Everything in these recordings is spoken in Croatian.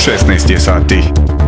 16 je sati.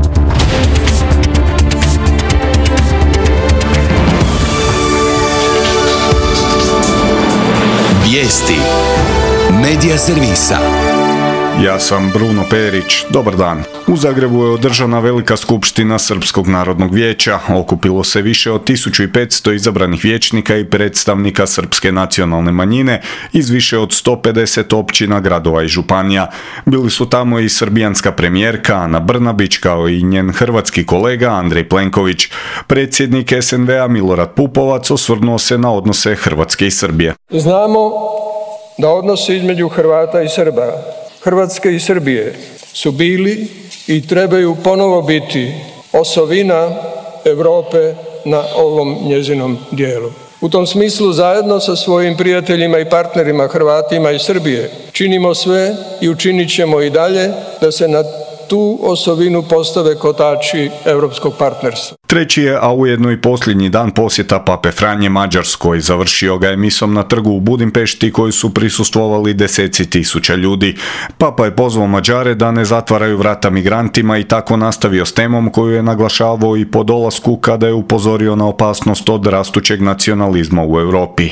Vijesti Medija servisa. Ja sam Bruno Perić, dobar dan. U Zagrebu je održana velika skupština Srpskog narodnog vijeća. Okupilo se više od 1500 izabranih vijećnika i predstavnika srpske nacionalne manjine iz više od 150 općina, gradova i županija. Bili su tamo i srbijanska premijerka Ana Brnabić kao i njen hrvatski kolega Andrej Plenković. Predsjednik SNV-a Milorad Pupovac osvrnuo se na odnose Hrvatske i Srbije. Znamo da odnosi između Hrvata i Srba, Hrvatske i Srbije su bili i trebaju ponovo biti osovina Europe na ovom njezinom dijelu. U tom smislu zajedno sa svojim prijateljima i partnerima Hrvatima iz Srbije činimo sve i učinit ćemo i dalje da se na tu osovinu postave kotači europskog partnerstva. Treći je, a ujedno i posljednji dan posjeta Pape Franje Mađarskoj. Završio ga je misom na trgu u Budimpešti koju su prisustvovali deseci tisuća ljudi. Papa je pozvao Mađare da ne zatvaraju vrata migrantima i tako nastavio s temom koju je naglašavao i po dolasku kada je upozorio na opasnost od rastućeg nacionalizma u Europi.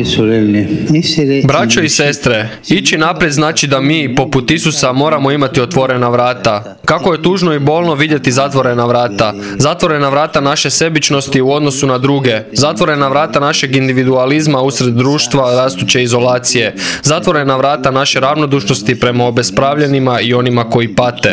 Braćo i sestre, ići naprijed znači da mi, poput Isusa, moramo imati otvorena vrata. Kako je tužno i bolno vidjeti zatvorena vrata. Zatvorena vrata naše sebičnosti u odnosu na druge. Zatvorena vrata našeg individualizma usred društva rastuće izolacije. Zatvorena vrata naše ravnodušnosti prema obespravljenima i onima koji pate.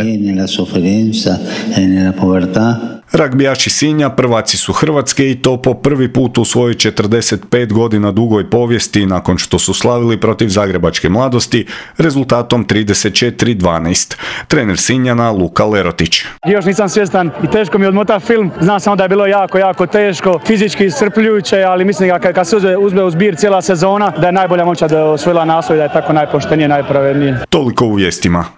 Ragbijaši Sinja prvaci su Hrvatske i to po prvi put u svojoj 45 godina dugoj povijesti nakon što su slavili protiv zagrebačke Mladosti rezultatom 34-12. Trener Sinjana Luka Lerotić. Još nisam svjestan i teško mi odmota film. Znam samo da je bilo jako teško, fizički iscrpljujuće, ali mislim da kad se uzme u zbir cijela sezona da je najbolja momčad osvojila naslov i da je tako najpoštenije, najpravednije. Toliko u vijestima.